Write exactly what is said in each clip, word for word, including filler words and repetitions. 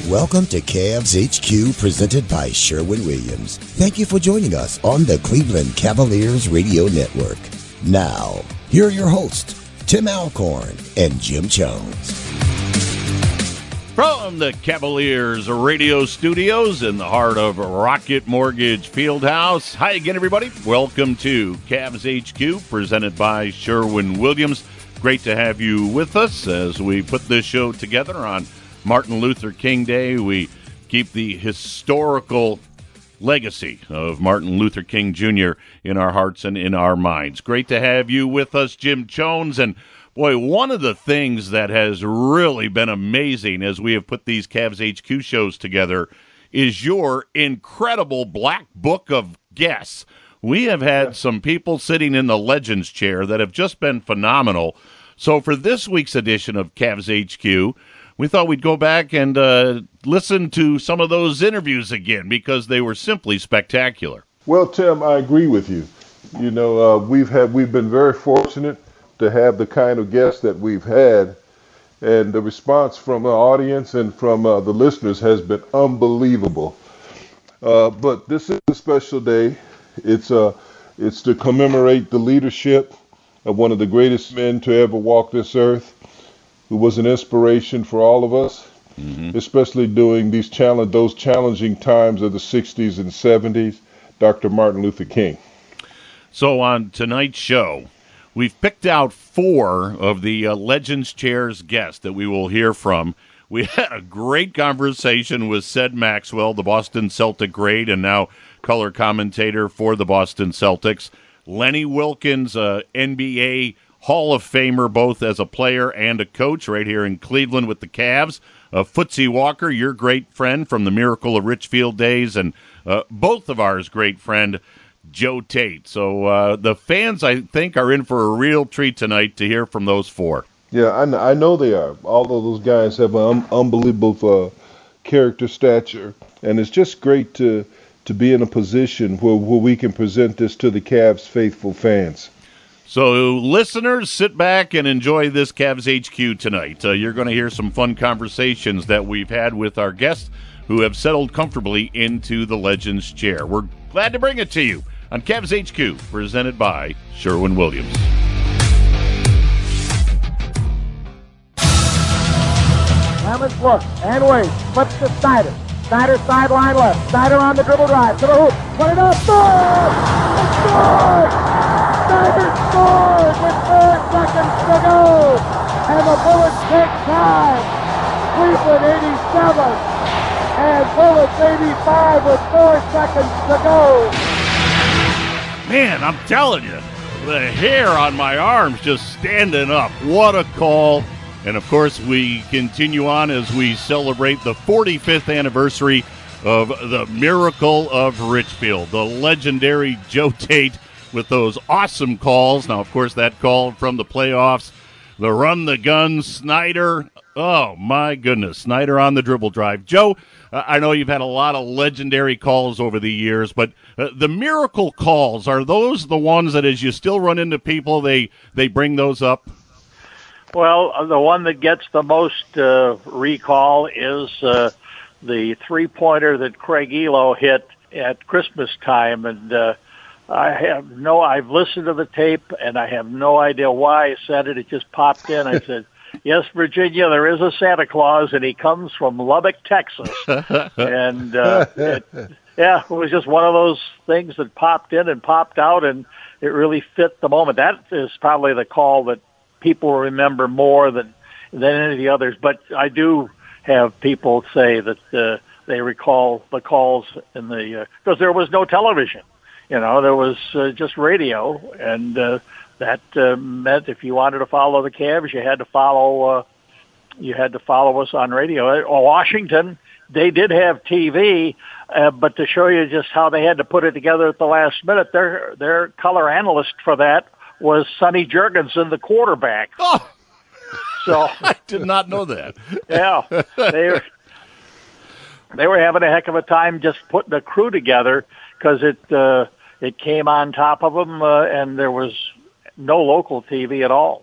Welcome to Cavs H Q, presented by Sherwin-Williams. Thank you for joining us on the Cleveland Cavaliers Radio Network. Now, here are your hosts, Tim Alcorn and Jim Jones. From the Cavaliers Radio Studios in the heart of Rocket Mortgage Fieldhouse. Hi again, everybody. Welcome to Cavs H Q, presented by Sherwin-Williams. Great to have you with us as we put this show together on Martin Luther King Day. We keep the historical legacy of Martin Luther King Junior in our hearts and in our minds. Great to have you with us, Jim Jones. And boy, one of the things that has really been amazing as we have put these Cavs H Q shows together is your incredible black book of guests. We have had some people sitting in the Legends chair that have just been phenomenal. So for this week's edition of Cavs H Q, we thought we'd go back and uh, listen to some of those interviews again because they were simply spectacular. Well, Tim, I agree with you. You know, uh, we've had we've been very fortunate to have the kind of guests that we've had, and the response from the audience and from uh, the listeners has been unbelievable. Uh, but this is a special day. It's uh, it's to commemorate the leadership of one of the greatest men to ever walk this earth, who was an inspiration for all of us, mm-hmm. especially during these challenge, those challenging times of the sixties and seventies, Doctor Martin Luther King. So on tonight's show, we've picked out four of the uh, Legends Chairs guests that we will hear from. We had a great conversation with Ced Maxwell, the Boston Celtic great and now color commentator for the Boston Celtics. Lenny Wilkens, uh, N B A Hall of Famer, both as a player and a coach right here in Cleveland with the Cavs. Uh, Footsy Walker, your great friend from the Miracle of Richfield days, and uh, both of ours great friend, Joe Tate. So uh, the fans, I think, are in for a real treat tonight to hear from those four. Yeah, I know, I know they are. All of those guys have an un- unbelievable uh, character stature, and it's just great to to be in a position where, where we can present this to the Cavs faithful fans. So, listeners, sit back and enjoy this Cavs H Q tonight. Uh, you're going to hear some fun conversations that we've had with our guests who have settled comfortably into the Legends chair. We're glad to bring it to you on Cavs H Q, presented by Sherwin-Williams. Hammonds looks and waits, flips to Snyder. Snyder sideline left. Snyder on the dribble drive to the hoop. Put it up. Score! Score! Snyder scores with four seconds to go. And the Bullets take time. Cleveland eighty-seven. And Bullets eighty-five with four seconds to go. Man, I'm telling you, the hair on my arms just standing up. What a call. And, of course, we continue on as we celebrate the forty-fifth anniversary of the Miracle of Richfield, the legendary Joe Tate with those awesome calls. Now, of course, that call from the playoffs, the run the gun, Snyder. Oh, my goodness, Snyder on the dribble drive. Joe, uh, I know you've had a lot of legendary calls over the years, but uh, the miracle calls, are those the ones that as you still run into people, they, they bring those up? Well, the one that gets the most uh, recall is uh, the three-pointer that Craig Elo hit at Christmas time, and uh, I have no. I've listened to the tape, and I have no idea why I said it. It just popped in. I said, "Yes, Virginia, there is a Santa Claus, and he comes from Lubbock, Texas." and uh, it, yeah, it was just one of those things that popped in and popped out, and it really fit the moment. That is probably the call that people remember more than than any of the others. But I do have people say that uh, they recall the calls in the because uh, there was no television, you know, there was uh, just radio, and uh, that uh, meant if you wanted to follow the Cavs, you had to follow uh, you had to follow us on radio. Washington, they did have T V, uh, but to show you just how they had to put it together at the last minute, their their color analyst for that was Sonny Jurgensen, the quarterback. Oh, so I did not know that. Yeah, they were, they were having a heck of a time just putting a crew together because it uh, it came on top of them, uh, and there was no local T V at all.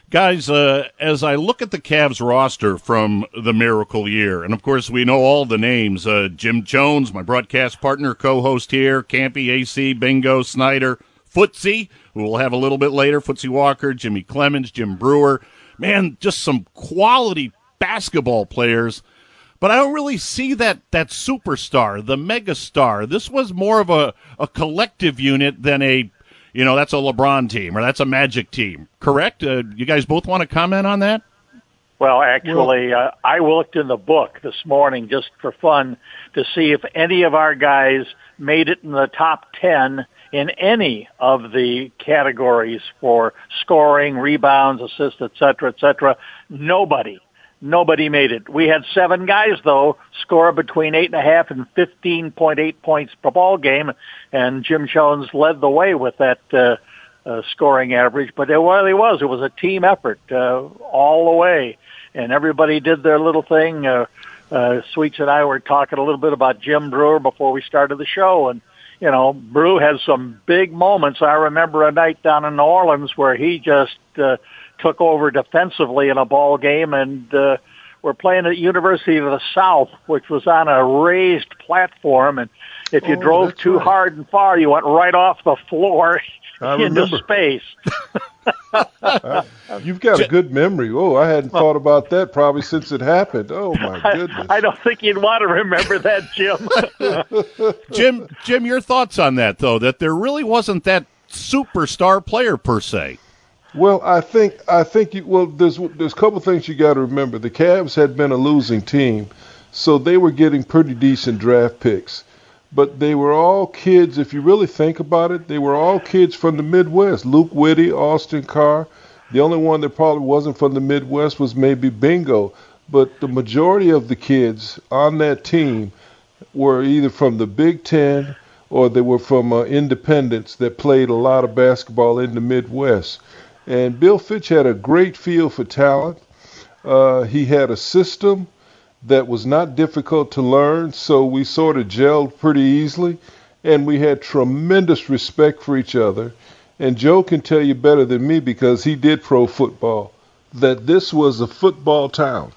Guys, uh, as I look at the Cavs roster from the miracle year, and of course we know all the names, uh, Jim Jones, my broadcast partner, co-host here, Campy, A C, Bingo, Snyder, Footsie, who we'll have a little bit later, Footsie Walker, Jimmy Clemens, Jim Brewer. Man, just some quality basketball players. But I don't really see that that superstar, the megastar. This was more of a, a collective unit than a, you know, that's a LeBron team or that's a Magic team. Correct? Uh, you guys both want to comment on that? Well, actually, uh, I looked in the book this morning just for fun to see if any of our guys made it in the top ten in any of the categories for scoring, rebounds, assists, et cetera, et cetera. Nobody. Nobody made it. We had seven guys, though, score between eight and a half and fifteen point eight points per ball game, and Jim Jones led the way with that uh, uh, scoring average. But it really was. It was a team effort uh, all the way, and everybody did their little thing. Uh, uh, Sweets and I were talking a little bit about Jim Brewer before we started the show, and you know, Brew has some big moments. I remember a night down in New Orleans where he just uh, took over defensively in a ball game, and uh, we're playing at University of the South, which was on a raised platform, and if you oh, drove too right. hard and far, you went right off the floor I into remember. space. I, you've got a good memory. Oh, I hadn't thought about that probably since it happened. Oh, my goodness. I, I don't think you'd want to remember that, Jim. Jim, Jim, your thoughts on that, though, that there really wasn't that superstar player per se. Well, I think I think you, well, there's there's a couple things you got to remember. The Cavs had been a losing team, so they were getting pretty decent draft picks. But they were all kids, if you really think about it, they were all kids from the Midwest. Luke Whitty, Austin Carr. The only one that probably wasn't from the Midwest was maybe Bingo. But the majority of the kids on that team were either from the Big Ten or they were from uh, independents that played a lot of basketball in the Midwest. And Bill Fitch had a great feel for talent. Uh, he had a system that was not difficult to learn, so we sort of gelled pretty easily, and we had tremendous respect for each other. And Joe can tell you better than me because he did pro football, that this was a football town.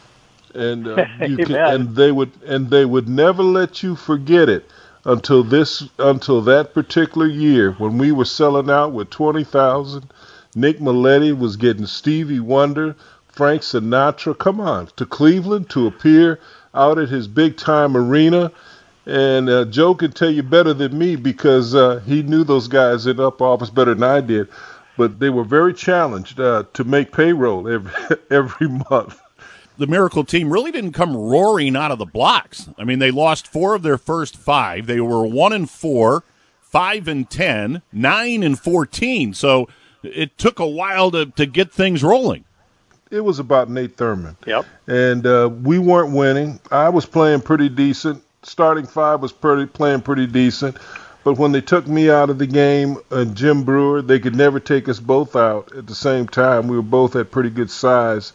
And uh, you can, and they would and they would never let you forget it until this until that particular year when we were selling out with twenty thousand. Nick Maletti was getting Stevie Wonder, Frank Sinatra, come on, to Cleveland to appear out at his big-time arena. And uh, Joe can tell you better than me because uh, he knew those guys in up office better than I did. But they were very challenged uh, to make payroll every, every month. The Miracle team really didn't come roaring out of the blocks. I mean, they lost four of their first five. They were one and four, five and ten, nine and fourteen. So it took a while to, to get things rolling. It was about Nate Thurman. Yep. And uh, we weren't winning. I was playing pretty decent. Starting five was pretty playing pretty decent. But when they took me out of the game and Jim Brewer, they could never take us both out at the same time. We were both at pretty good size.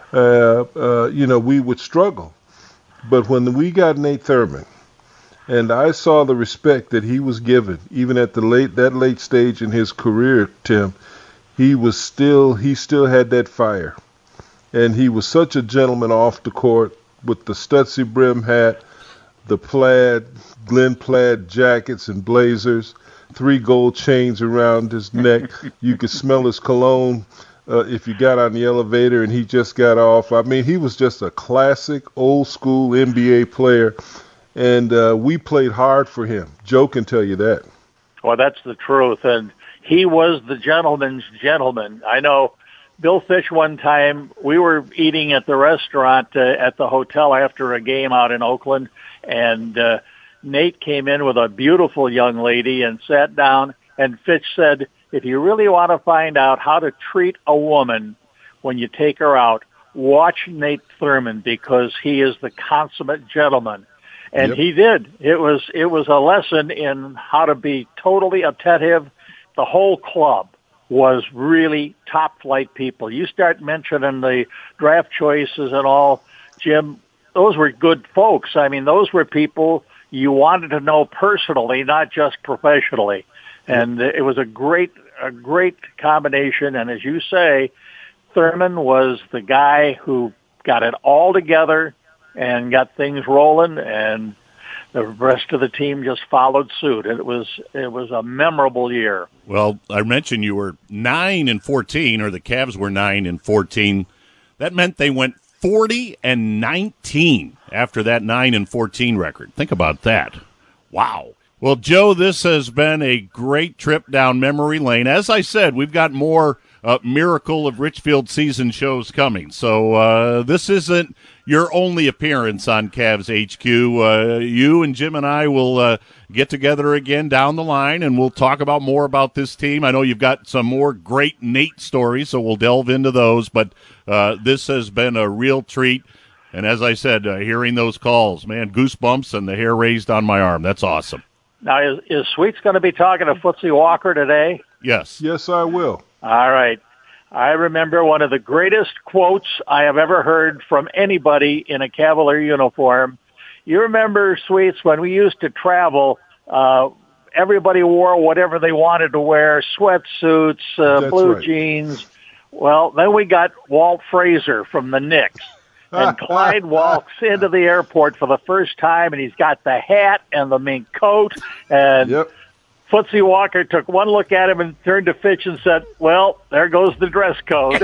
Uh, uh, you know, we would struggle. But when we got Nate Thurman, and I saw the respect that he was given, even at the late that late stage in his career, Tim, he was still he still had that fire. And he was such a gentleman off the court with the Stutzy brim hat, the plaid, Glen plaid jackets and blazers, three gold chains around his neck. You could smell his cologne uh, if you got on the elevator and he just got off. I mean, he was just a classic old school N B A player. And uh, we played hard for him. Joe can tell you that. Well, that's the truth. And he was the gentleman's gentleman. I know Bill Fish one time, we were eating at the restaurant uh, at the hotel after a game out in Oakland, and uh, Nate came in with a beautiful young lady and sat down, and Fitch said, if you really want to find out how to treat a woman when you take her out, watch Nate Thurman because he is the consummate gentleman. And Yep. he did. It was it was a lesson in how to be totally attentive. The whole club was really top-flight people. You start mentioning the draft choices and all, Jim, those were good folks. I mean, those were people you wanted to know personally, not just professionally. And it was a great a great combination. And as you say, Thurman was the guy who got it all together and got things rolling, and the rest of the team just followed suit. And it was it was a memorable year. Well, I mentioned you were nine and fourteen, or the Cavs were nine and fourteen. That meant they went forty and nineteen after that nine and fourteen record. Think about that. Wow. Well, Joe, this has been a great trip down memory lane. As I said, we've got more uh, Miracle of Richfield season shows coming. So uh, this isn't your only appearance on Cavs H Q. Uh, you and Jim and I will uh, get together again down the line, and we'll talk about more about this team. I know you've got some more great Nate stories, so we'll delve into those. But uh, this has been a real treat. And as I said, uh, hearing those calls, man, goosebumps and the hair raised on my arm. That's awesome. Now, is, is Sweets going to be talking to Footsie Walker today? Yes. Yes, I will. All right. I remember one of the greatest quotes I have ever heard from anybody in a Cavalier uniform. You remember, Sweets, when we used to travel, uh, everybody wore whatever they wanted to wear, sweatsuits, uh, blue right. jeans. Well, then we got Walt Frazier from the Knicks. And Clyde walks into the airport for the first time, and he's got the hat and the mink coat. And Yep. Footsie Walker took one look at him and turned to Fitch and said, well, there goes the dress code.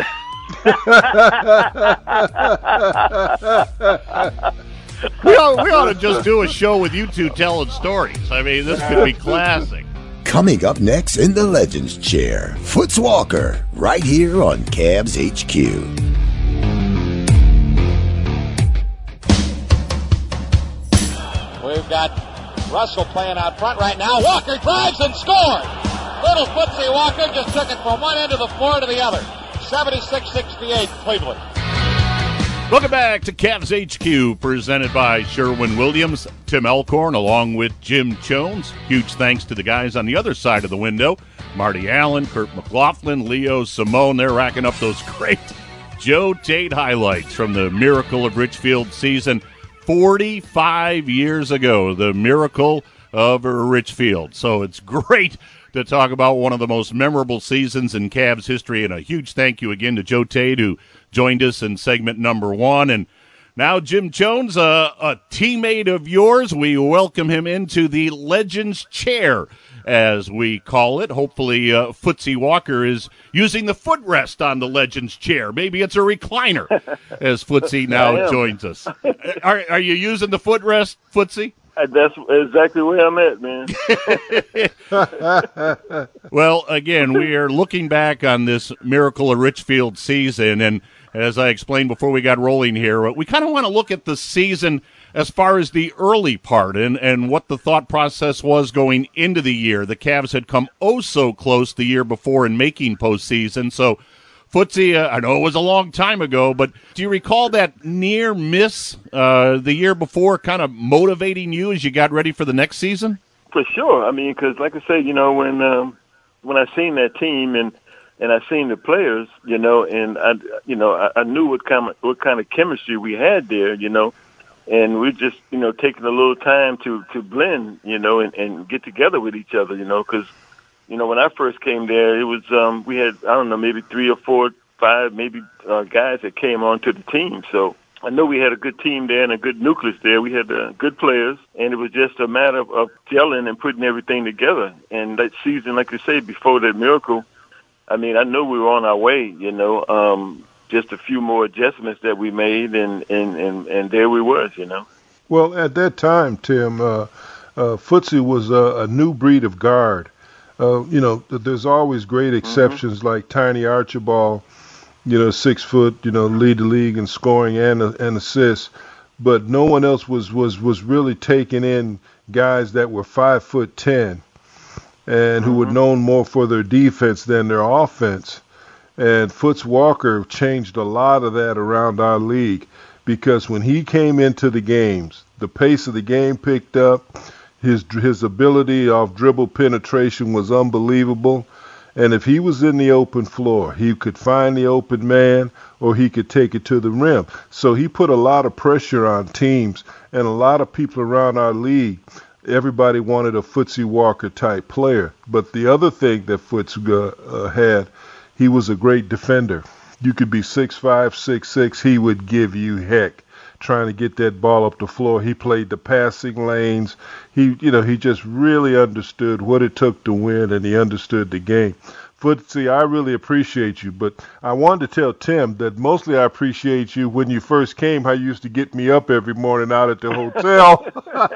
we, ought, we ought to just do a show with you two telling stories. I mean, this could be classic. Coming up next in the Legends Chair, Foots Walker, right here on Cavs H Q. We've got Russell playing out front right now. Walker drives and scores. Little Footsie Walker just took it from one end of the floor to the other. seventy-six sixty-eight Cleveland. Welcome back to Cavs H Q, presented by Sherwin-Williams. Tim Alcorn along with Jim Jones. Huge thanks to the guys on the other side of the window. Marty Allen, Kurt McLaughlin, Leo Simone. They're racking up those great Joe Tate highlights from the Miracle of Richfield season. forty-five years ago, the Miracle of Richfield. So it's great to talk about one of the most memorable seasons in Cavs history, and a huge thank you again to Joe Tate, who joined us in segment number one. And now Jim Jones, uh, a teammate of yours, we welcome him into the Legends Chair, as we call it. Hopefully uh, Footsie Walker is using the footrest on the Legends Chair. Maybe it's a recliner, as Footsie now joins us. Are, are you using the footrest, Footsie? That's exactly where I'm at, man. Well, again, we are looking back on this Miracle of Richfield season, and as I explained before we got rolling here, we kind of want to look at the season as far as the early part and, and what the thought process was going into the year. The Cavs had come oh so close the year before in making postseason. So, Footsie, uh, I know it was a long time ago, but do you recall that near miss uh, the year before kind of motivating you as you got ready for the next season? For sure. I mean, because like I said, you know, when um, when I seen that team and and I seen the players, you know, and I, you know, I, I knew what kind of what kind of chemistry we had there, you know. And we just, you know, taking a little time to, to blend, you know, and, and get together with each other, you know, because, you know, when I first came there, it was, um, we had, I don't know, maybe three or four, five, maybe uh, guys that came onto the team. So I know we had a good team there and a good nucleus there. We had uh, good players, and it was just a matter of, of gelling and putting everything together. And that season, like you say, before that Miracle, I mean, I know we were on our way, you know, um, just a few more adjustments that we made, and, and, and, and there we was, you know. Well, at that time, Tim, uh, uh, Footsie was a, a new breed of guard. Uh, you know, there's always great exceptions mm-hmm. like Tiny Archibald, you know, six foot, you know, lead the league in scoring and and assists, but no one else was was was really taking in guys that were five foot ten, and mm-hmm. who were known more for their defense than their offense. And Foots Walker changed a lot of that around our league, because when he came into the games, the pace of the game picked up. His his ability of dribble penetration was unbelievable. And if he was in the open floor, he could find the open man, or he could take it to the rim. So he put a lot of pressure on teams, and a lot of people around our league, everybody wanted a Footsie Walker type player. But the other thing that Foots uh, uh, had, he was a great defender. You could be six five, six six, he would give you heck trying to get that ball up the floor. He played the passing lanes. He, you know, he just really understood what it took to win, and he understood the game. Footsy, I really appreciate you, but I wanted to tell Tim that mostly I appreciate you when you first came, how you used to get me up every morning out at the hotel.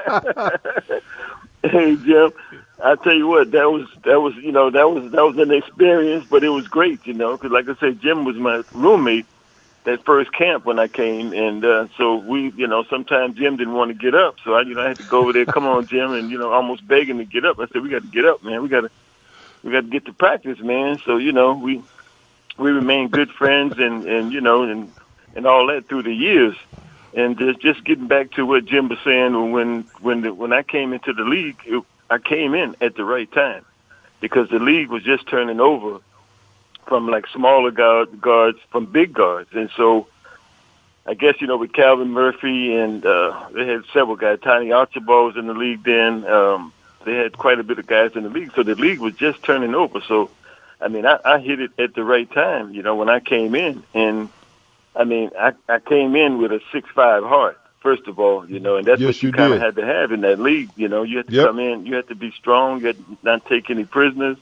Hey, Jim, I tell you what, that was that was you know that was that was an experience, but it was great, you know, because like I said, Jim was my roommate that first camp when I came, and uh, so we, you know, sometimes Jim didn't want to get up, so I, you know, I had to go over there, come on, Jim, and you know, almost begging to get up. I said, we got to get up, man. We got to, we got to get to practice, man. So you know, we we remained good friends, and and you know, and and all that through the years. And just just getting back to what Jim was saying, when when the, when I came into the league, it, I came in at the right time because the league was just turning over from like smaller guard, guards from big guards. And so I guess, you know, with Calvin Murphy and uh, they had several guys, Tiny Archibald was in the league then. Um, they had quite a bit of guys in the league. So the league was just turning over. So, I mean, I, I hit it at the right time, you know, when I came in. And, I mean, I, I came in with a six five heart, first of all, you know, and that's yes, what you, you kind of did. had to have in that league. You know, you had to Yep. come in, you had to be strong, you had to not take any prisoners.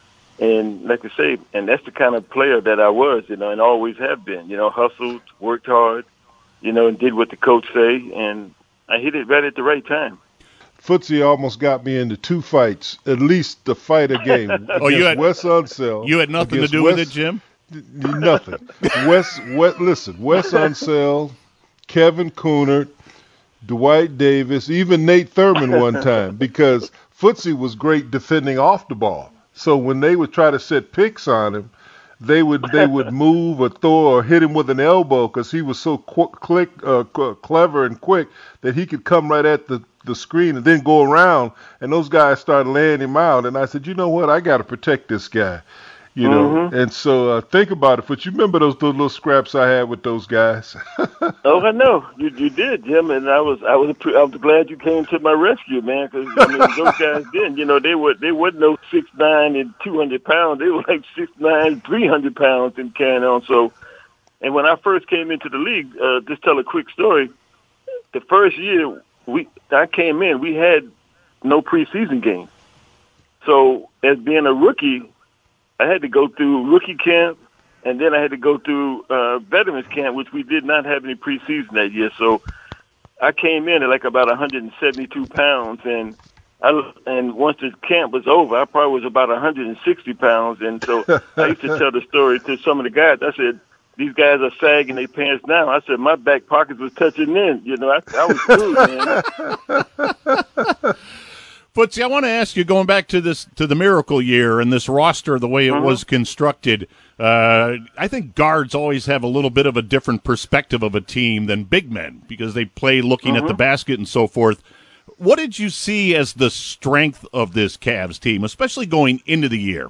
And like I say, and that's the kind of player that I was, you know, and always have been, you know, hustled, worked hard, you know, and did what the coach say. And I hit it right at the right time. Footsie almost got me into two fights, at least the fight a game. Oh, you had Wes Unseld. You had nothing to against do Wes, with it, Jim? Nothing. Wes, Wes, listen, Wes Unseld, Kevin Coonert, Dwight Davis, even Nate Thurman one time, because Footsie was great defending off the ball. So when they would try to set picks on him, they would they would move or throw or hit him with an elbow because he was so qu- click, uh, qu- clever and quick that he could come right at the, the screen and then go around, and those guys started laying him out. And I said, you know what, I got to protect this guy. You know, Mm-hmm. and so uh, think about it. But you remember those, those little scraps I had with those guys? Oh, I know you you did, Jim, and I was I was I was glad you came to my rescue, man. Because I mean, those guys then, you know, they were they weren't no six nine and two hundred pounds. They were like six nine, three hundred pounds and carrying on. So, and when I first came into the league, uh, just tell a quick story. The first year we I came in, we had no preseason games. So as being a rookie, I had to go through rookie camp, and then I had to go through uh, veterans camp, which we did not have any preseason that year. So I came in at like about one hundred seventy-two pounds, and I, and once the camp was over, I probably was about one hundred sixty pounds. And so I used to tell the story to some of the guys. I said, these guys are sagging their pants now. I said, my back pockets was touching in. You know, I, I was through, man. Footsie, I want to ask you, going back to this to the Miracle year and this roster, the way it Mm-hmm. was constructed, uh, I think guards always have a little bit of a different perspective of a team than big men because they play looking Mm-hmm. at the basket and so forth. What did you see as the strength of this Cavs team, especially going into the year?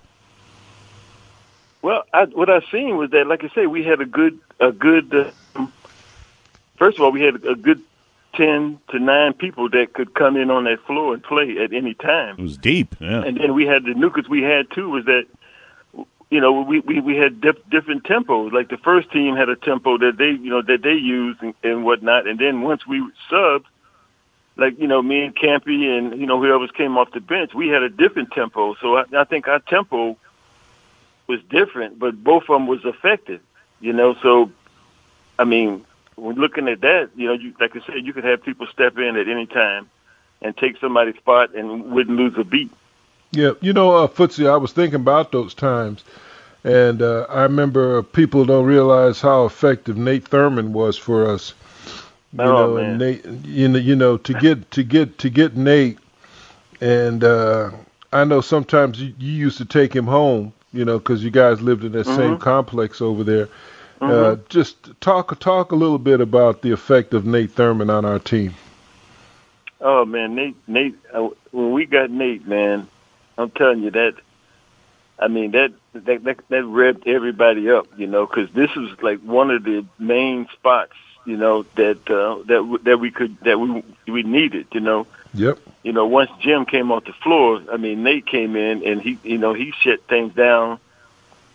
Well, I, what I seen was that, like I say, we had a good, a good. Uh, first of all, we had a good ten to nine people that could come in on that floor and play at any time. It was deep, yeah. And then we had the nucleus we had too was that, you know, we we, we had dif- different tempos. Like the first team had a tempo that they, you know, that they used and, and whatnot. And then once we subbed, like, you know, me and Campy and, you know, whoever came off the bench, we had a different tempo. So I, I think our tempo was different, but both of them was effective, you know. So, I mean, when looking at that, you know, you, like I said, you could have people step in at any time and take somebody's spot and wouldn't lose a beat. Yeah, you know, uh, Footsie, I was thinking about those times, and uh, I remember people don't realize how effective Nate Thurman was for us. You Oh, know, man. and Nate, you know, you know, to get to get to get Nate, and uh, I know sometimes you, you used to take him home, you know, because you guys lived in that Mm-hmm. same complex over there. Uh, Mm-hmm. just talk talk a little bit about the effect of Nate Thurman on our team. Oh, man, Nate, Nate, uh, when we got Nate, man, I'm telling you that, I mean, that that that, that revved everybody up, you know, because this was like one of the main spots, you know, that uh, that that we could that we we needed, you know. Yep. You know, once Jim came off the floor, I mean, Nate came in and he, you know, he shut things down.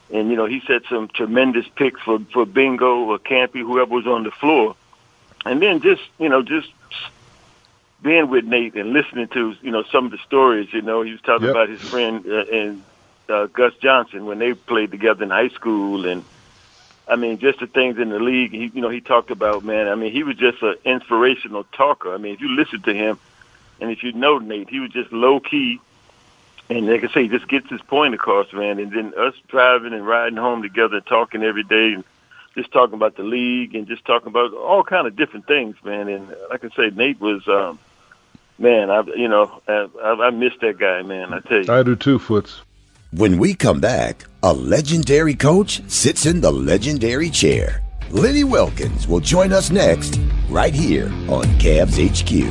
and you know he set some tremendous picks for for Bingo or Campy, whoever was on the floor, and then just you know just being with Nate and listening to you know some of the stories. You know, he was talking Yep. about his friend uh, and uh, Gus Johnson when they played together in high school, and I mean just the things in the league. He, you know, he talked about man. I mean, he was just an inspirational talker. I mean, if you listen to him, and if you know Nate, he was just low key. And like I say, he just gets his point across, man. And then us driving and riding home together, talking every day, and just talking about the league and just talking about all kind of different things, man. And like I say, Nate was, um, man, I you know, I, I, I miss that guy, man. I tell you. I do too, Foots. When we come back, a legendary coach sits in the legendary chair. Lenny Wilkens will join us next, right here on Cavs H Q.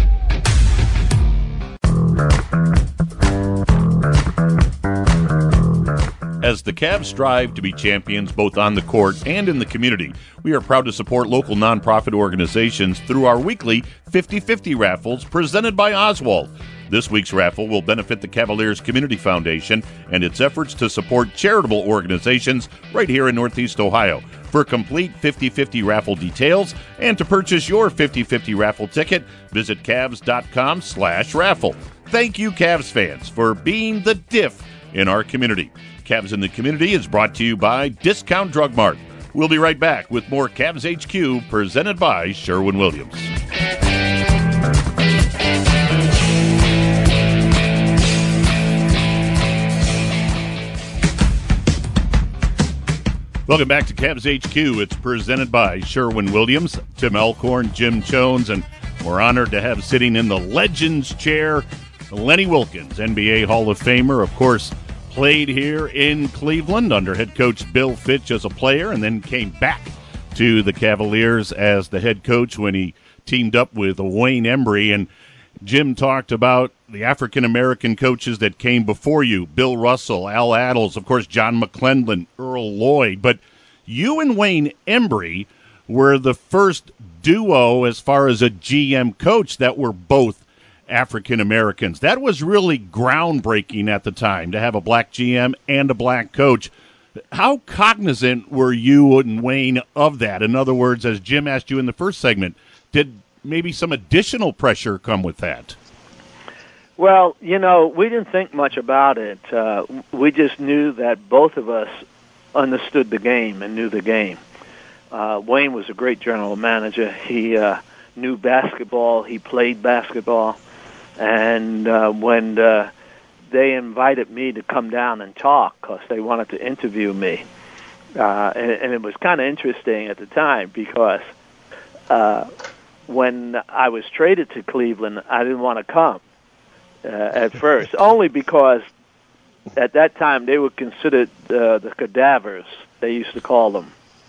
As the Cavs strive to be champions both on the court and in the community, we are proud to support local nonprofit organizations through our weekly fifty-fifty raffles presented by Oswald. This week's raffle will benefit the Cavaliers Community Foundation and its efforts to support charitable organizations right here in Northeast Ohio. For complete fifty-fifty raffle details and to purchase your fifty-fifty raffle ticket, visit Cavs.com slash raffle. Thank you, Cavs fans, for being the diff in our community. Cavs in the Community is brought to you by Discount Drug Mart. We'll be right back with more Cavs H Q presented by Sherwin-Williams. Welcome back to Cavs H Q. It's presented by Sherwin-Williams, Tim Alcorn, Jim Jones, and we're honored to have sitting in the Legends chair Lenny Wilkens, N B A Hall of Famer, of course, played here in Cleveland under head coach Bill Fitch as a player and then came back to the Cavaliers as the head coach when he teamed up with Wayne Embry. And Jim talked about the African-American coaches that came before you, Bill Russell, Al Attles, of course, John McClendon, Earl Lloyd. But you and Wayne Embry were the first duo as far as a G M coach that were both African Americans. That was really groundbreaking at the time to have a black G M and a black coach. How cognizant were you and Wayne of that? In other words, as Jim asked you in the first segment, did maybe some additional pressure come with that? Well, you know, we didn't think much about it. Uh, we just knew that both of us understood the game and knew the game. Uh, Wayne was a great general manager. He uh, knew basketball. He played basketball. And uh, when uh, they invited me to come down and talk because they wanted to interview me, uh, and, and it was kind of interesting at the time because uh, when I was traded to Cleveland, I didn't want to come uh, at first, only because at that time they were considered uh, the cadavers, they used to call them.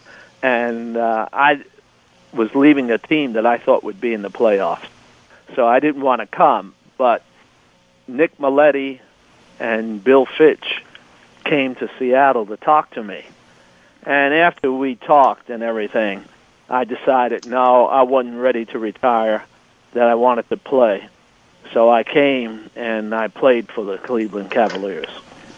And uh, I was leaving a team that I thought would be in the playoffs. So I didn't want to come, but Nick Maletti and Bill Fitch came to Seattle to talk to me. And after we talked and everything, I decided, no, I wasn't ready to retire, that I wanted to play. So I came and I played for the Cleveland Cavaliers.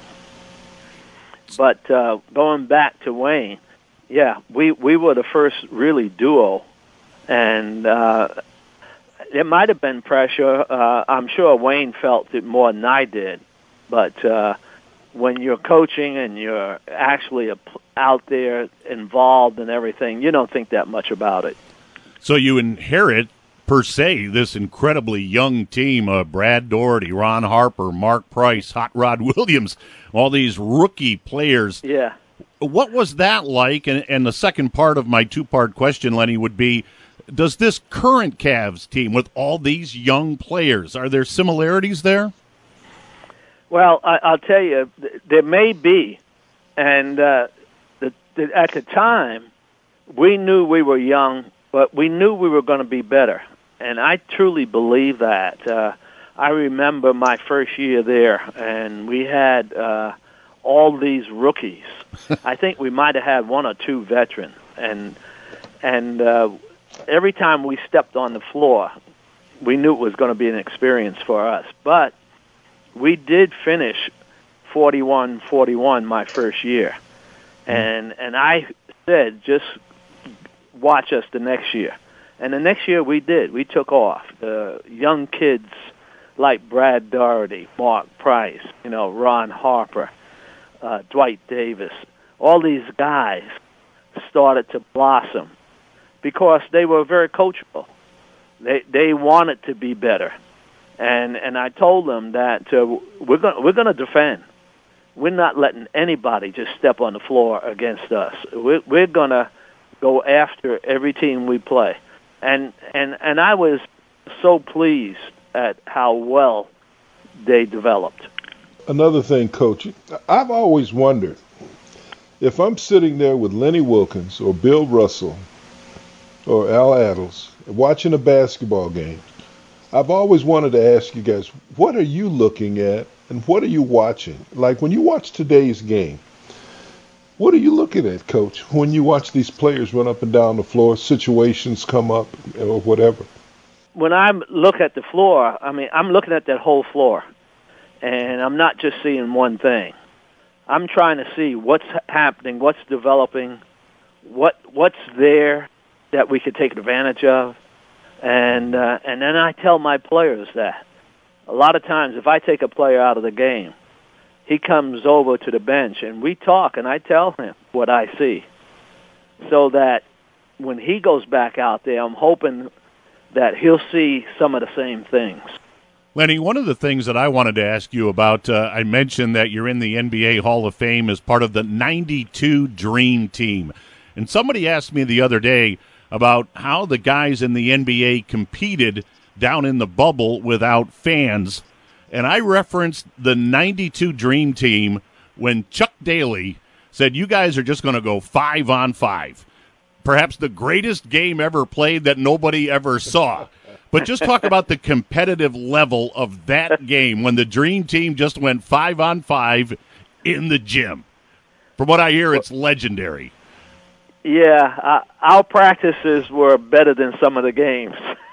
But uh, going back to Wayne, yeah, we, we were the first really duo, and uh, it might have been pressure. Uh, I'm sure Wayne felt it more than I did. But uh, when you're coaching and you're actually a, out there involved in everything, you don't think that much about it. So you inherit, per se, this incredibly young team of Brad Daugherty, Ron Harper, Mark Price, Hot Rod Williams, all these rookie players. Yeah. What was that like? And, and the second part of my two-part question, Lenny, would be, does this current Cavs team with all these young players, are there similarities there? Well, I, I'll tell you, there may be. And uh, the, the, at the time, we knew we were young, but we knew we were going to be better. And I truly believe that. Uh, I remember my first year there, and we had uh, all these rookies. I think we might have had one or two veterans. And, and uh, every time we stepped on the floor, we knew it was going to be an experience for us. But we did finish forty-one forty-one my first year. And and I said, just watch us the next year. And the next year we did. We took off. The young kids like Brad Doherty, Mark Price, you know, Ron Harper, uh, Dwight Davis, all these guys started to blossom because they were very coachable. They they wanted to be better. And and I told them that uh, we're going we're going to defend. We're not letting anybody just step on the floor against us. We're, we're going to go after every team we play. And and and I was so pleased at how well they developed. Another thing, Coach, I've always wondered if I'm sitting there with Lenny Wilkens or Bill Russell or Al Attles watching a basketball game, I've always wanted to ask you guys, what are you looking at and what are you watching? Like when you watch today's game, what are you looking at, Coach, when you watch these players run up and down the floor, situations come up or whatever? When I look at the floor, I mean, I'm looking at that whole floor, and I'm not just seeing one thing. I'm trying to see what's happening, what's developing, what what's there that we could take advantage of, and uh, and then I tell my players that. A lot of times, if I take a player out of the game, he comes over to the bench, and we talk, and I tell him what I see, so that when he goes back out there, I'm hoping that he'll see some of the same things. Lenny, one of the things that I wanted to ask you about, uh, I mentioned that you're in the N B A Hall of Fame as part of the ninety-two Dream Team. And somebody asked me the other day about how the guys in the N B A competed down in the bubble without fans. And I referenced the ninety-two Dream Team when Chuck Daly said, you guys are just going to go five on five. Perhaps the greatest game ever played that nobody ever saw. But just talk about the competitive level of that game when the Dream Team just went five on five in the gym. From what I hear, it's legendary. Yeah, uh, our practices were better than some of the games.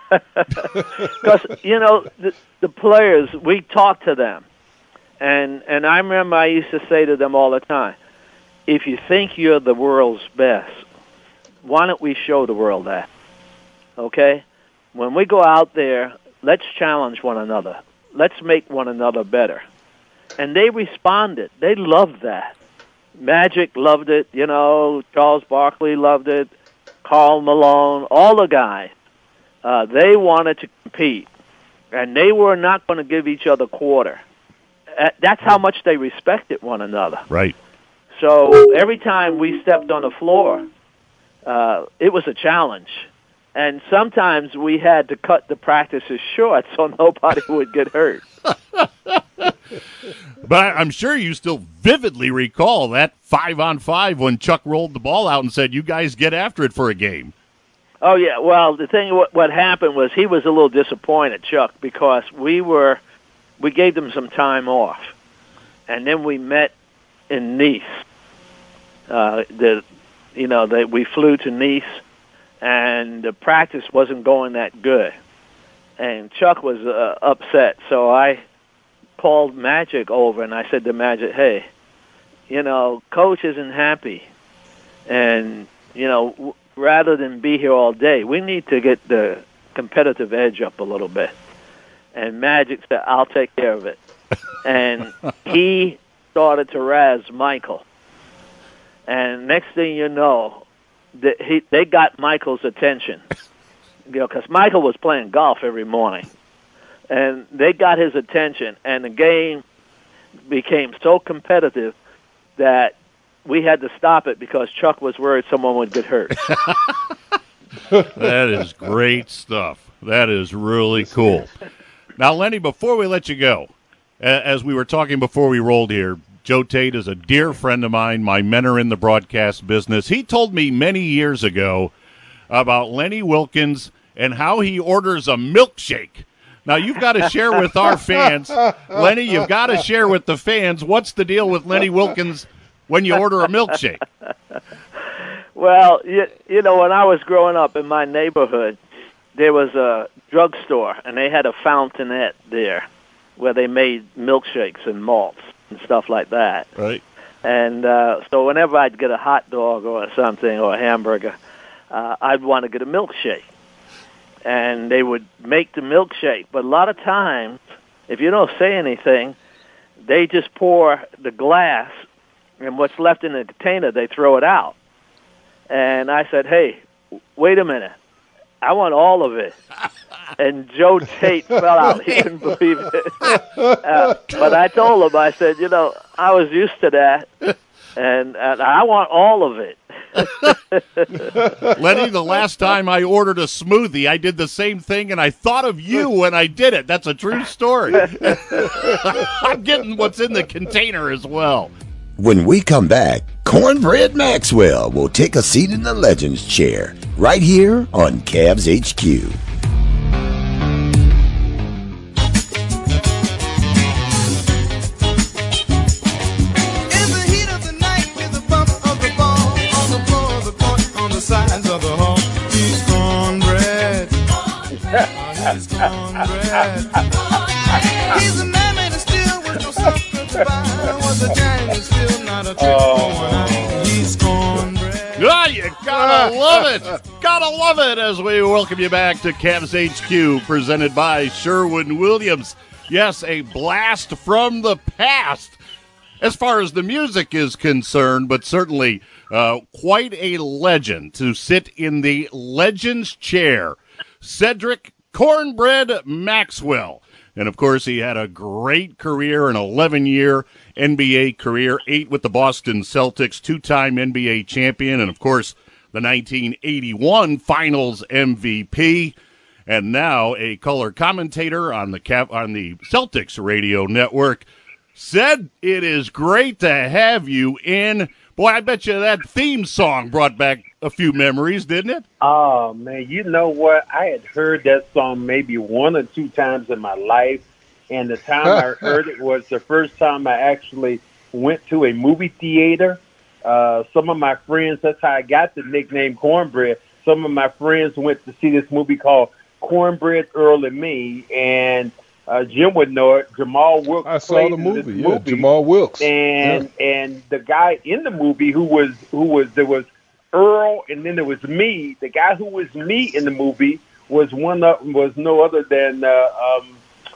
Because, you know, the, the players, we talk to them. And, and I remember I used to say to them all the time, if you think you're the world's best, why don't we show the world that? Okay? When we go out there, let's challenge one another. Let's make one another better. And they responded. They loved that. Magic loved it. You know, Charles Barkley loved it. Karl Malone, all the guys. Uh, they wanted to compete. And they were not going to give each other quarter. Uh, that's how much they respected one another. Right. So every time we stepped on the floor, uh, it was a challenge. And sometimes we had to cut the practices short so nobody would get hurt. But I'm sure you still vividly recall that five on five when Chuck rolled the ball out and said, you guys get after it for a game. Oh, yeah. Well, the thing, what, what happened was he was a little disappointed, Chuck, because we were, we gave them some time off. And then we met in Nice. Uh, the, you know, they, we flew to Nice, and the practice wasn't going that good. And Chuck was uh, upset, so I called Magic over, and I said to Magic, hey, you know, Coach isn't happy. And, you know, w- rather than be here all day, we need to get the competitive edge up a little bit. And Magic said, I'll take care of it. And he started to razz Michael. And next thing you know, the, he, they got Michael's attention. You know, because Michael was playing golf every morning. And they got his attention, and the game became so competitive that we had to stop it because Chuck was worried someone would get hurt. That is great stuff. That is really cool. Now, Lenny, before we let you go, as we were talking before we rolled here, Joe Tate is a dear friend of mine, my mentor in the broadcast business. He told me many years ago about Lenny Wilkens and how he orders a milkshake. Now, you've got to share with our fans. Lenny, you've got to share with the fans what's the deal with Lenny Wilkens when you order a milkshake. Well, you, you know, when I was growing up in my neighborhood, there was a drugstore, and they had a fountainette there where they made milkshakes and malts and stuff like that. Right. And uh, so whenever I'd get a hot dog or something or a hamburger, uh, I'd want to get a milkshake. And they would make the milkshake. But a lot of times, if you don't say anything, they just pour the glass, and what's left in the container, they throw it out. And I said, hey, wait a minute. I want all of it. And Joe Tate fell out. He couldn't believe it. uh, but I told him, I said, you know, I was used to that, and, and I want all of it. Lenny, the last time I ordered a smoothie, I did the same thing, and I thought of you when I did it. That's a true story. I'm getting what's in the container as well. When we come back, Cornbread Maxwell will take a seat in the Legends chair right here on Cavs H Q. Sides of the hall. He's cornbread. He's cornbread. He's a man made of steel with no self-control. Was a giant and still not a trick. Oh. He's cornbread. Ah, you gotta love it. Gotta love it as we welcome you back to Cavs H Q, presented by Sherwin-Williams. Yes, a blast from the past as far as the music is concerned, but certainly uh, quite a legend to sit in the Legends chair. Cedric Cornbread Maxwell. And, of course, he had a great career, an eleven-year N B A career, eight with the Boston Celtics, two-time N B A champion, and, of course, the nineteen eighty-one Finals M V P, and now a color commentator on the Cap- on the Celtics radio network. Ced, it is great to have you in. Boy, I bet you that theme song brought back a few memories, didn't it? Oh, man, you know what? I had heard that song maybe one or two times in my life, and the time I heard it was the first time I actually went to a movie theater. Uh, some of my friends, that's how I got the nickname Cornbread. Some of my friends went to see this movie called Cornbread, Earl and Me, and Uh, Jim would know it. Jamal Wilkes. I saw the movie. Yeah, movie. Jamal Wilkes. And yeah. and the guy in the movie who was who was there was Earl, and then there was me. The guy who was me in the movie was one of, was no other than uh, um,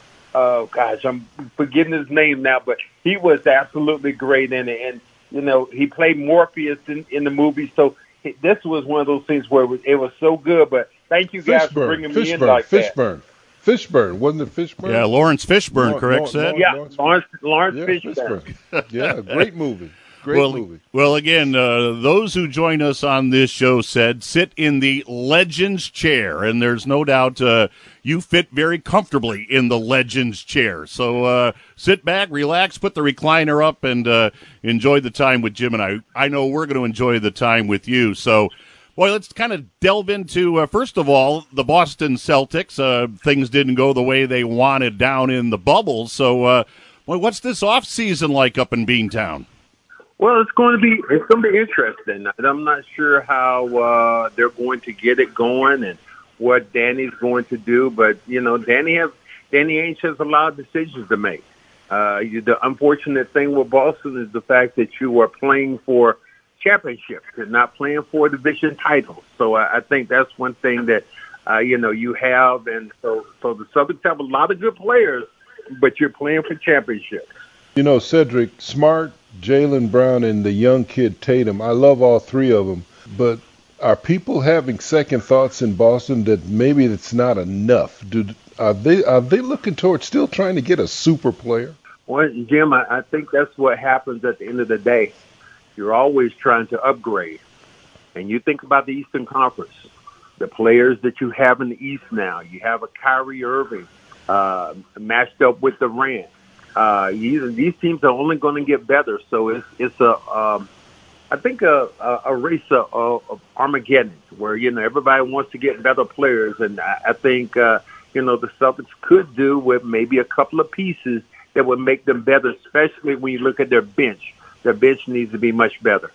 uh, gosh, I'm forgetting his name now, but he was absolutely great in it. And you know, he played Morpheus in, in the movie. So it, this was one of those things where it was, it was so good. But thank you guys Fishburne, for bringing Fishburne, me in like Fishburne. that. Fishburne, wasn't it Fishburne? Yeah, Lawrence Fishburne, Lawrence, correct, Ced? Yeah, Lawrence, Lawrence, Lawrence yeah, Fishburne. Fishburne. Yeah, great movie. Great well, movie. Well, again, uh, those who join us on this show said sit in the Legends chair, and there's no doubt uh, you fit very comfortably in the Legends chair. So uh, sit back, relax, put the recliner up, and uh, enjoy the time with Jim and I. I know we're going to enjoy the time with you. So, boy, let's kind of delve into, uh, first of all, the Boston Celtics. Uh, things didn't go the way they wanted down in the bubble. So, uh, boy, what's this off season like up in Beantown? Well, it's going to be it's going to be interesting. I'm not sure how uh, they're going to get it going and what Danny's going to do, but you know, Danny have Danny Ainge has a lot of decisions to make. Uh, you, the unfortunate thing with Boston is the fact that you are playing for championships and not playing for division titles. So I, I think that's one thing that uh, you know you have, and so so the Celtics have a lot of good players, but you're playing for championships. You know, Cedric, Smart, Jaylen Brown, and the young kid Tatum, I love all three of them, but are people having second thoughts in Boston that maybe it's not enough? Do are they are they looking towards still trying to get a super player? Well, Jim, I, I think that's what happens at the end of the day. You're always trying to upgrade. And you think about the Eastern Conference, the players that you have in the East now. You have a Kyrie Irving uh, matched up with Durant. Uh, these, these teams are only going to get better. So it's it's a um, I think a, a, a race of, of Armageddon where you know everybody wants to get better players, and I, I think uh, you know the Celtics could do with maybe a couple of pieces that would make them better, especially when you look at their bench. Their bench needs to be much better.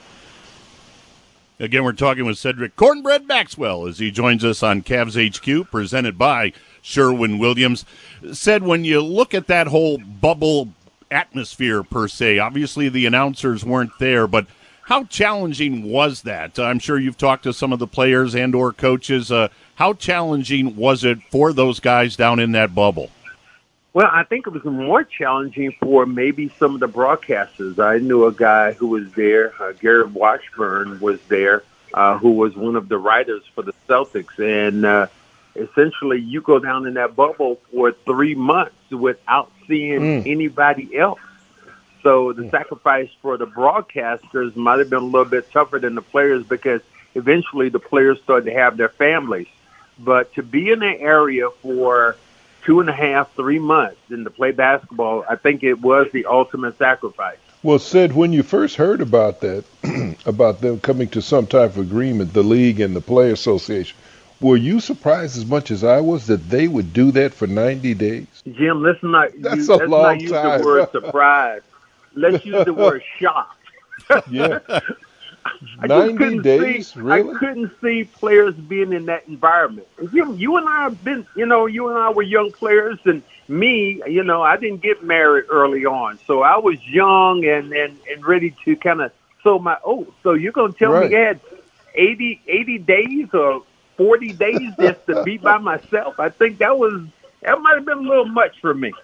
Again, we're talking with Cedric Cornbread Maxwell as he joins us on Cavs H Q, presented by Sherwin-Williams. Said when you look at that whole bubble atmosphere per se? Obviously, the announcers weren't there, but how challenging was that? I'm sure you've talked to some of the players and or coaches. Uh, how challenging was it for those guys down in that bubble? Well, I think it was more challenging for maybe some of the broadcasters. I knew a guy who was there, uh, Garrett Washburn was there, uh, who was one of the writers for the Celtics. And uh, essentially you go down in that bubble for three months without seeing mm. anybody else. So the sacrifice for the broadcasters might have been a little bit tougher than the players because eventually the players started to have their families. But to be in that area for two and a half, three months and to play basketball, I think it was the ultimate sacrifice. Well, Sid, when you first heard about that, about them coming to some type of agreement, the league and the Player Association, were you surprised as much as I was that they would do that for ninety days? Jim, let's not, That's use, a let's long not use time. the word surprise. Let's use the word shocked. Yeah. I ninety days, see, really? I couldn't see players being in that environment. You, you and I have been, you know, you and I were young players, and me, you know, I didn't get married early on, so I was young and and, and ready to kind of sow my oats. So you're gonna tell Right. me I had eighty, eighty days or forty days just to be by myself? I think that was that might have been a little much for me.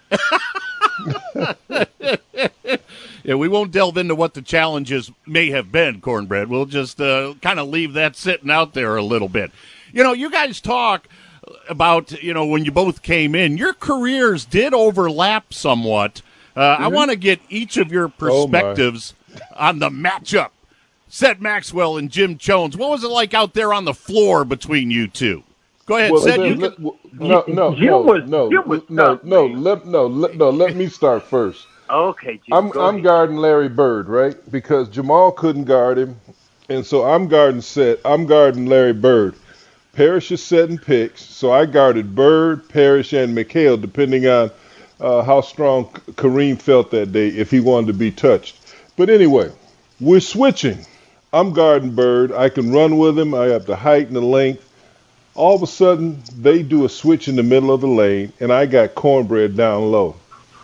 Yeah, we won't delve into what the challenges may have been, Cornbread. We'll just uh, kind of leave that sitting out there a little bit. You know, you guys talk about, you know, when you both came in, your careers did overlap somewhat. Uh, mm-hmm. I want to get each of your perspectives oh on the matchup. Sid Maxwell and Jim Jones. What was it like out there on the floor between you two? Go ahead, Well, Sid. let- You let- can... well, no, no, Jim no, was- no, Jim was no, tough, no, man. let, no, let, no, let me start first. Okay, Jim, I'm go I'm ahead. guarding Larry Bird, right? Because Jamal couldn't guard him, and so I'm guarding set. I'm guarding Larry Bird. Parrish is setting picks, so I guarded Bird, Parrish, and McHale, depending on uh, how strong Kareem felt that day, if he wanted to be touched. But anyway, we're switching. I'm guarding Bird. I can run with him. I have the height and the length. All of a sudden, they do a switch in the middle of the lane, and I got Cornbread down low.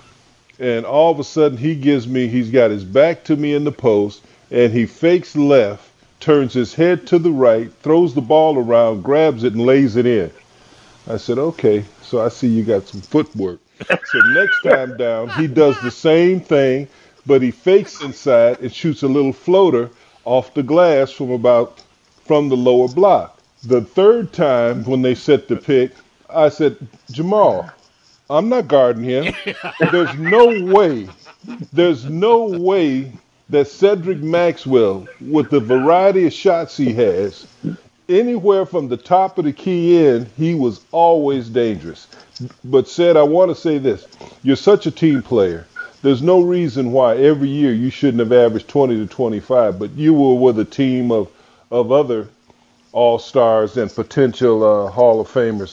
And all of a sudden, he gives me, he's got his back to me in the post, and he fakes left, turns his head to the right, throws the ball around, grabs it, and lays it in. I said, okay, so I see you got some footwork. So next time down, he does the same thing, but he fakes inside and shoots a little floater off the glass from about, from the lower block. The third time, when they set the pick, I said, Jamal, I'm not guarding him. There's no way, there's no way that Cedric Maxwell, with the variety of shots he has, anywhere from the top of the key in, he was always dangerous. But Sid, I want to say this. You're such a team player. There's no reason why every year you shouldn't have averaged twenty to twenty-five, but you were with a team of, of other all-stars and potential uh, Hall of Famers.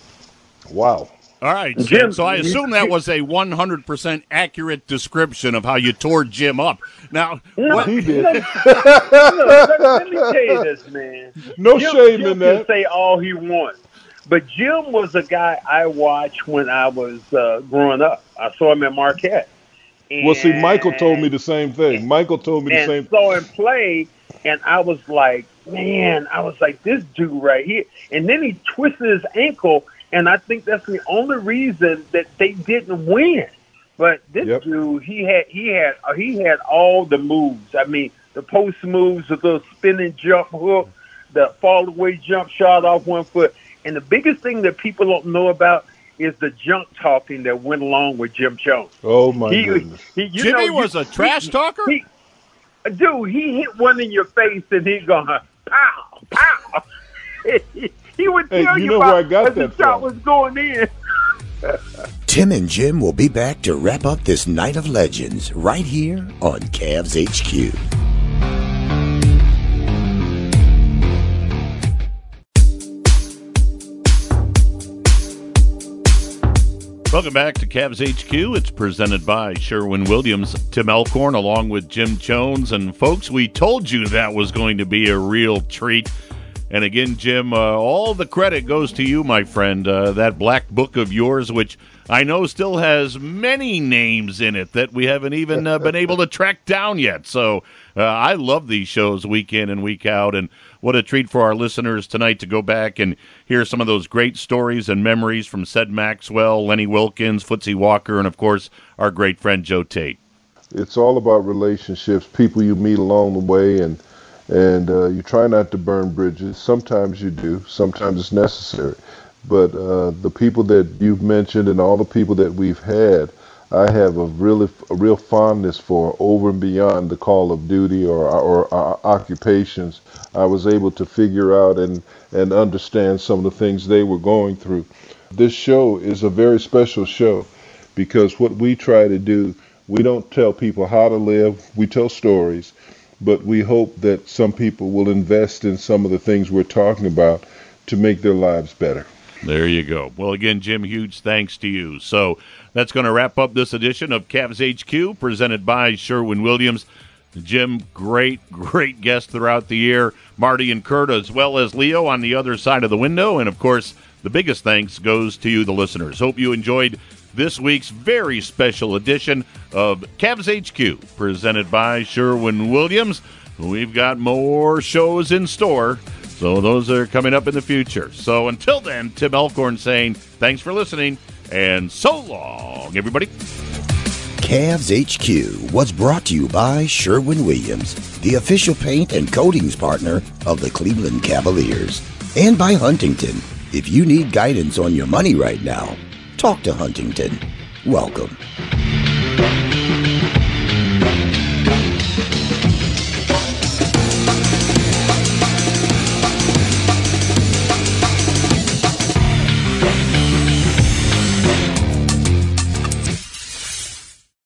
Wow. All right, Jim, Jim, so I assume that was a one hundred percent accurate description of how you tore Jim up. Now, No, what, He did. Look, let, let me tell you this, man. No Jim, shame Jim in that. can say all he wants, but Jim was a guy I watched when I was uh, growing up. I saw him at Marquette. And, Well, see, Michael told me the same thing. Michael told me the and same saw him play, and I was like, man, I was like, this dude right here. And then he twisted his ankle, and I think that's the only reason that they didn't win. But this Yep. dude, he had he had uh, he had all the moves. I mean, the post moves, the little spinning jump hook, the fall away jump shot off one foot. And the biggest thing that people don't know about is the junk talking that went along with Jim Jones. Oh, my He, goodness. he, you Jimmy know, was you- a trash he- talker? He, dude, he hit one in your face and he going, pow, pow. He would Hey, tell you you, know about where I got as the that shot from. was going in. Tim and Jim will be back to wrap up this night of legends right here on Cavs H Q. Welcome back to Cavs H Q. It's presented by Sherwin-Williams. Tim Alcorn along with Jim Jones. And folks, we told you that was going to be a real treat. And again, Jim, uh, all the credit goes to you, my friend. Uh, that black book of yours, which I know still has many names in it that we haven't even uh, been able to track down yet. So uh, I love these shows week in and week out, and what a treat for our listeners tonight to go back and hear some of those great stories and memories from Ced Maxwell, Lenny Wilkens, Footsie Walker, and, of course, our great friend Joe Tate. It's all about relationships, people you meet along the way, and and uh, you try not to burn bridges. Sometimes you do. Sometimes it's necessary. But uh, the people that you've mentioned and all the people that we've had, I have a really a real fondness for over and beyond the call of duty or or, or occupations. I was able to figure out and, and understand some of the things they were going through. This show is a very special show because what we try to do, we don't tell people how to live, we tell stories, but we hope that some people will invest in some of the things we're talking about to make their lives better. There you go. Well, again, Jim, huge thanks to you. So that's going to wrap up this edition of Cavs H Q, presented by Sherwin-Williams. Jim, great, great guest throughout the year. Marty and Kurt, as well as Leo on the other side of the window. And, of course, the biggest thanks goes to you, the listeners. Hope you enjoyed this week's very special edition of Cavs H Q, presented by Sherwin-Williams. We've got more shows in store, so those are coming up in the future. So until then, Tim Alcorn saying thanks for listening, and so long, everybody. Cavs H Q was brought to you by Sherwin-Williams, the official paint and coatings partner of the Cleveland Cavaliers, and by Huntington. If you need guidance on your money right now, talk to Huntington. Welcome.